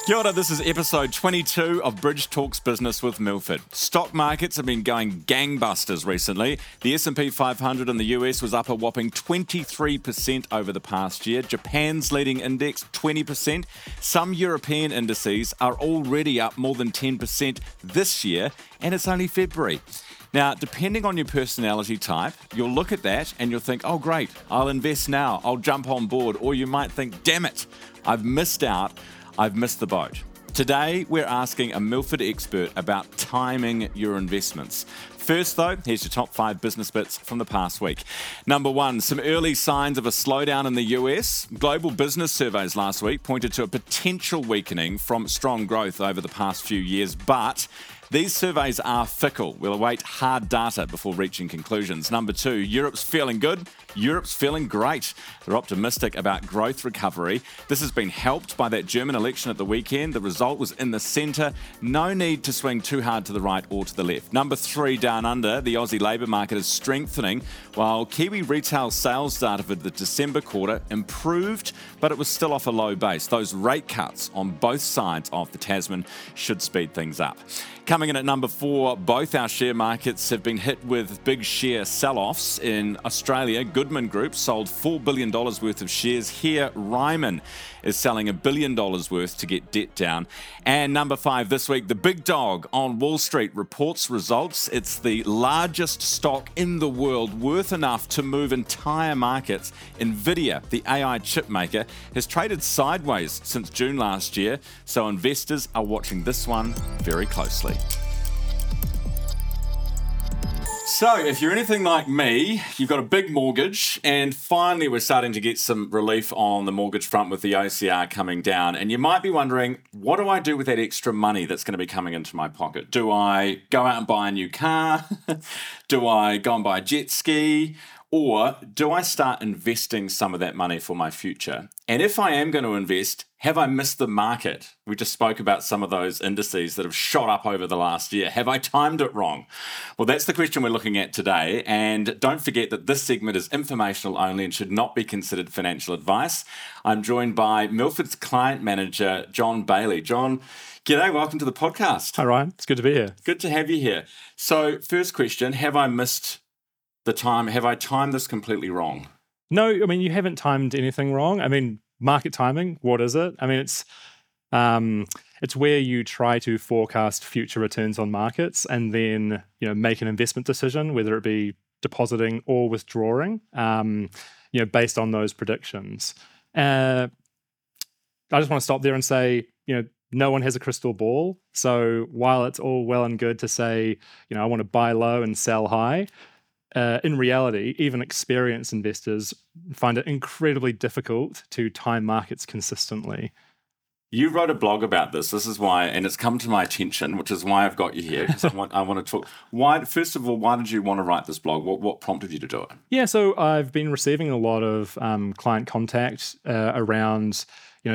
Kia ora, this is episode 22 of Bridge Talks Business with Milford. Stock markets have been going gangbusters recently. The S&P 500 in the US was up a whopping 23% over the past year. Japan's leading index, 20%. Some European indices are already up more than 10% this year, and it's only February. Now, depending on your personality type, you'll look at that and you'll think, oh great, I'll invest now, I'll jump on board. Or you might think, damn it, I've missed out. I've missed the boat. Today, we're asking a Milford expert about timing your investments. First, though, here's your top 5 business bits from the past week. Number 1, some early signs of a slowdown in the US. Global business surveys last week pointed to a potential weakening from strong growth over the past few years, but these surveys are fickle. We'll await hard data before reaching conclusions. Number 2, Europe's feeling good. Europe's feeling great. They're optimistic about growth recovery. This has been helped by that German election at the weekend. The result was in the centre. No need to swing too hard to the right or to the left. Number 3, down under, the Aussie labour market is strengthening, while Kiwi retail sales data for the December quarter improved, but it was still off a low base. Those rate cuts on both sides of the Tasman should speed things up. Coming in at number 4, both our share markets have been hit with big share sell-offs. In Australia, Goodman Group sold $4 billion worth of shares. Here, Ryman is selling $1 billion worth to get debt down. And number 5 this week, the big dog on Wall Street reports results. It's the largest stock in the world, worth enough to move entire markets. Nvidia, the AI chip maker, has traded sideways since June last year, so investors are watching this one very closely. So, if you're anything like me, you've got a big mortgage, and finally we're starting to get some relief on the mortgage front with the OCR coming down. And you might be wondering, what do I do with that extra money that's going to be coming into my pocket? Do I go out and buy a new car? Do I go and buy a jet ski? Or do I start investing some of that money for my future? And if I am going to invest, have I missed the market? We just spoke about some of those indices that have shot up over the last year. Have I timed it wrong? Well, that's the question we're looking at today. And don't forget that this segment is informational only and should not be considered financial advice. I'm joined by Milford's client manager, John Bailey. John, g'day, welcome to the podcast. Hi, Ryan. It's good to be here. Good to have you here. So, first question, have I missed the time? Have I timed this completely wrong? No, I mean, you haven't timed anything wrong. I mean, market timing, what is it? I mean, it's where you try to forecast future returns on markets and then, make an investment decision, whether it be depositing or withdrawing, based on those predictions. I just want to stop there and say, no one has a crystal ball. So while it's all well and good to say, I want to buy low and sell high, in reality, even experienced investors find it incredibly difficult to time markets consistently. You wrote a blog about this. This is why, and it's come to my attention, which is why I've got you here. Because I want to talk. Why? First of all, why did you want to write this blog? What prompted you to do it? Yeah, so I've been receiving a lot of client contact around,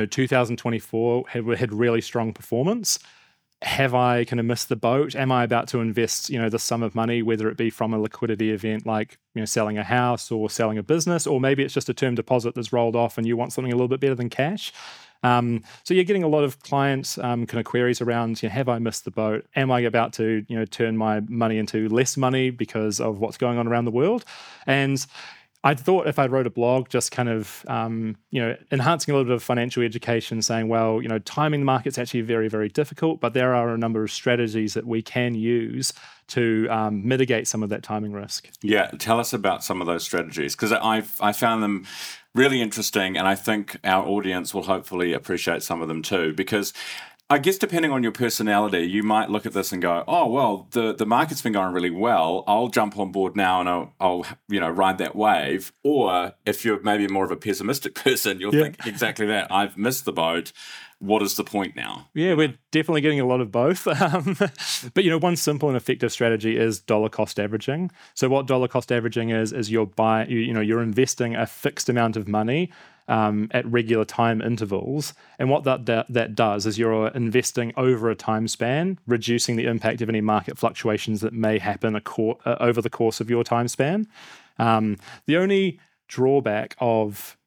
2024 had really strong performance. Have I kind of missed the boat? Am I about to invest, the sum of money, whether it be from a liquidity event like, selling a house or selling a business, or maybe it's just a term deposit that's rolled off and you want something a little bit better than cash? So you're getting a lot of clients kind of queries around, have I missed the boat? Am I about to, turn my money into less money because of what's going on around the world? And I thought if I wrote a blog just kind of, enhancing a little bit of financial education, saying, well, timing the market's actually very, very difficult, but there are a number of strategies that we can use to mitigate some of that timing risk. Yeah, tell us about some of those strategies, because I found them really interesting, and I think our audience will hopefully appreciate some of them too, because I guess depending on your personality, you might look at this and go, oh, well, the market's been going really well. I'll jump on board now and I'll ride that wave. Or if you're maybe more of a pessimistic person, you'll think exactly that. I've missed the boat. What is the point now? Yeah, we're definitely getting a lot of both. But, one simple and effective strategy is dollar cost averaging. So what dollar cost averaging is you're investing a fixed amount of money at regular time intervals. And what that does is you're investing over a time span, reducing the impact of any market fluctuations that may happen over the course of your time span. The only drawback of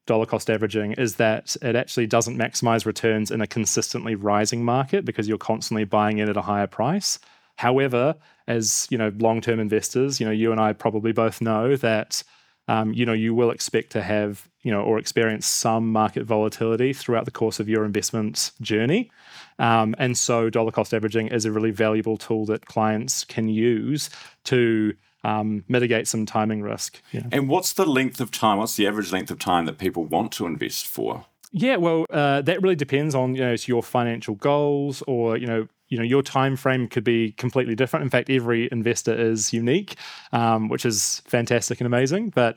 dollar cost averaging is that it actually doesn't maximize returns in a consistently rising market because you're constantly buying in at a higher price. However, as long-term investors, you and I probably both know that you will expect to have or experience some market volatility throughout the course of your investment journey. And so dollar cost averaging is a really valuable tool that clients can use to mitigate some timing risk. Yeah. And what's the length of time? What's the average length of time that people want to invest for? Yeah, well, that really depends on your financial goals, or your time frame could be completely different. In fact, every investor is unique, which is fantastic and amazing. But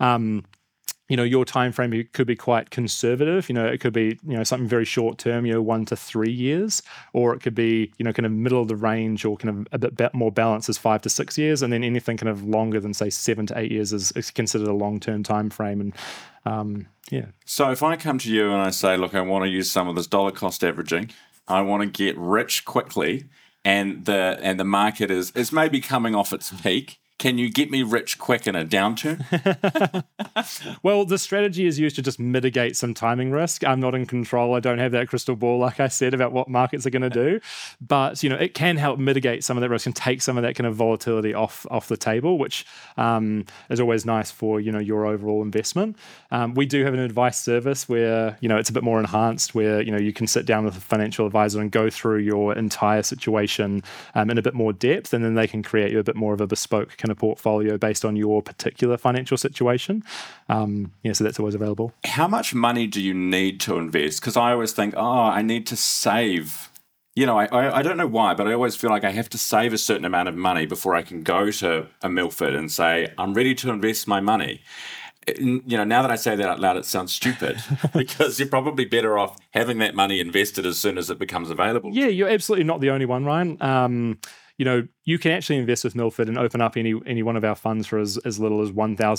your time frame could be quite conservative. It could be something very short term, 1 to 3 years, or it could be kind of middle of the range, or kind of a bit more balanced as 5 to 6 years, and then anything kind of longer than say 7 to 8 years is considered a long term time frame. And yeah. So if I come to you and I say, look, I want to use some of this dollar cost averaging, I want to get rich quickly, and the market is maybe coming off its peak. Can you get me rich quick in a downturn? Well, the strategy is used to just mitigate some timing risk. I'm not in control. I don't have that crystal ball, like I said, about what markets are going to do. But, it can help mitigate some of that risk and take some of that kind of volatility off the table, which is always nice for, your overall investment. We do have an advice service where, it's a bit more enhanced, where, you can sit down with a financial advisor and go through your entire situation in a bit more depth, and then they can create you a bit more of a bespoke kind of portfolio based on your particular financial situation. So that's always available. How much money do you need to invest? Because I always think, I need to save. I don't know why, but I always feel like I have to save a certain amount of money before I can go to a Milford and say, I'm ready to invest my money. Now that I say that out loud, it sounds stupid because you're probably better off having that money invested as soon as it becomes available. Yeah, you're absolutely not the only one, Ryan. You can actually invest with Milford and open up any one of our funds for as little as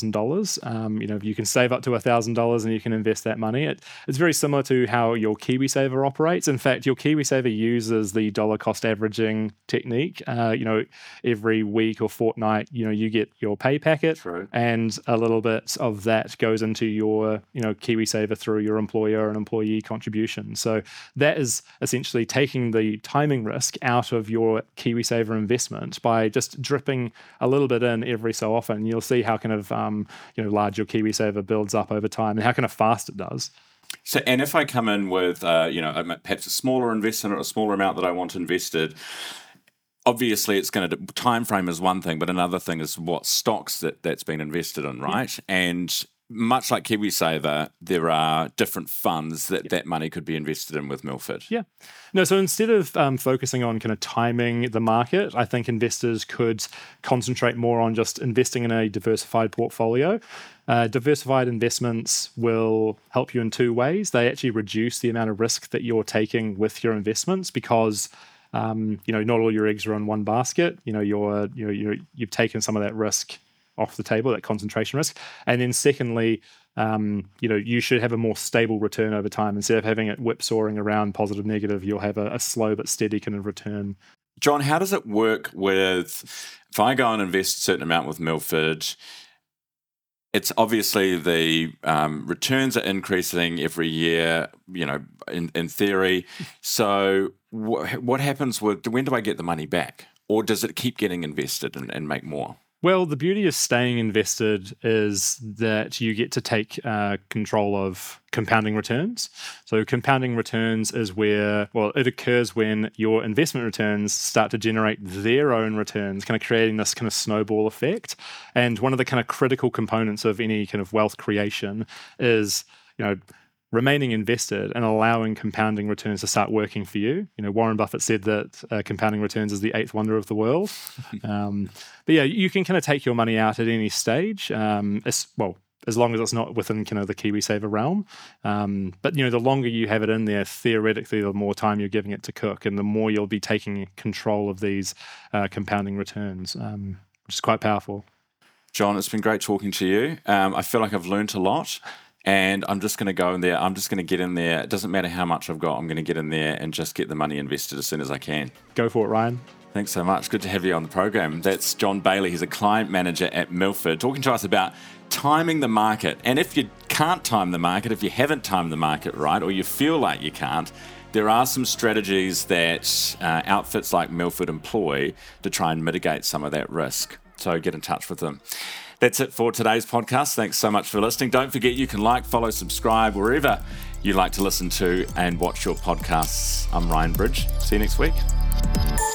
$1,000. You can save up to $1,000 and you can invest that money. It's very similar to how your KiwiSaver operates. In fact, your KiwiSaver uses the dollar cost averaging technique. Every week or fortnight, you get your pay packet. True. And a little bit of that goes into your, KiwiSaver through your employer and employee contribution. So that is essentially taking the timing risk out of your KiwiSaver investment by just dripping a little bit in every so often. You'll see how kind of large your KiwiSaver builds up over time and how kind of fast it does. So, and if I come in with perhaps a smaller investment or a smaller amount that I want invested, obviously it's going to time frame is one thing, but another thing is what stocks that's been invested in, right? Yeah. And much like KiwiSaver, there are different funds that money could be invested in with Milford. Yeah. No, so instead of focusing on kind of timing the market, I think investors could concentrate more on just investing in a diversified portfolio. Diversified investments will help you in two ways. They actually reduce the amount of risk that you're taking with your investments because not all your eggs are in one basket. You've taken some of that risk off the table, that concentration risk. And then secondly, you should have a more stable return over time. Instead of having it whipsawing around positive, negative, you'll have a slow but steady kind of return. John, how does it work with, if I go and invest a certain amount with Milford, it's obviously the returns are increasing every year, in theory. So what happens with, when do I get the money back? Or does it keep getting invested and make more? Well, the beauty of staying invested is that you get to take control of compounding returns. So compounding returns is where, it occurs when your investment returns start to generate their own returns, kind of creating this kind of snowball effect. And one of the kind of critical components of any kind of wealth creation is, remaining invested and allowing compounding returns to start working for you. Warren Buffett said that compounding returns is the eighth wonder of the world. But yeah, you can kind of take your money out at any stage, as long as it's not within kind of the KiwiSaver realm. But the longer you have it in there, theoretically, the more time you're giving it to cook, and the more you'll be taking control of these compounding returns, which is quite powerful. John, it's been great talking to you. I feel like I've learned a lot. And I'm just going to go in there. I'm just going to get in there. It doesn't matter how much I've got. I'm going to get in there and just get the money invested as soon as I can. Go for it, Ryan. Thanks so much. Good to have you on the program. That's John Bailey. He's a client manager at Milford, talking to us about timing the market. And if you can't time the market, if you haven't timed the market right, or you feel like you can't, there are some strategies that outfits like Milford employ to try and mitigate some of that risk. So get in touch with them. That's it for today's podcast. Thanks so much for listening. Don't forget you can like, follow, subscribe wherever you like to listen to and watch your podcasts. I'm Ryan Bridge. See you next week.